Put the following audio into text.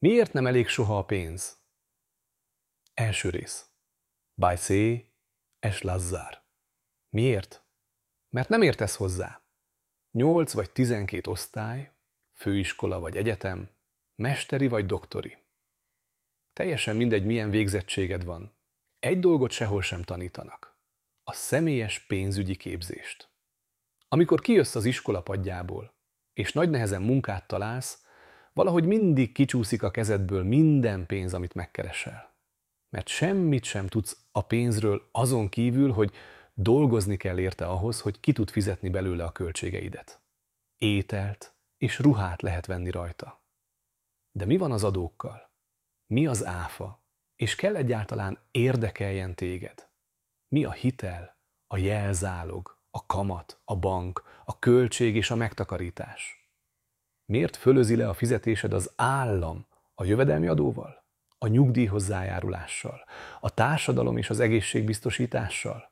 Miért nem elég soha a pénz? Első rész. Bajszé es Lazzár. Miért? Mert nem értesz hozzá. 8 vagy 12 osztály, főiskola vagy egyetem, mesteri vagy doktori. Teljesen mindegy, milyen végzettséged van. Egy dolgot sehol sem tanítanak. A személyes pénzügyi képzést. Amikor kijössz az iskola padjából, és nagy nehezen munkát találsz, valahogy mindig kicsúszik a kezedből minden pénz, amit megkeresel. Mert semmit sem tudsz a pénzről azon kívül, hogy dolgozni kell érte ahhoz, hogy ki tud fizetni belőle a költségeidet. Ételt és ruhát lehet venni rajta. De mi van az adókkal? Mi az áfa? És kell egyáltalán érdekeljen téged? Mi a hitel, a jelzálog, a kamat, a bank, a költség és a megtakarítás? Miért fölözi le a fizetésed az állam a jövedelmi adóval, a nyugdíj hozzájárulással, a társadalom és az egészségbiztosítással?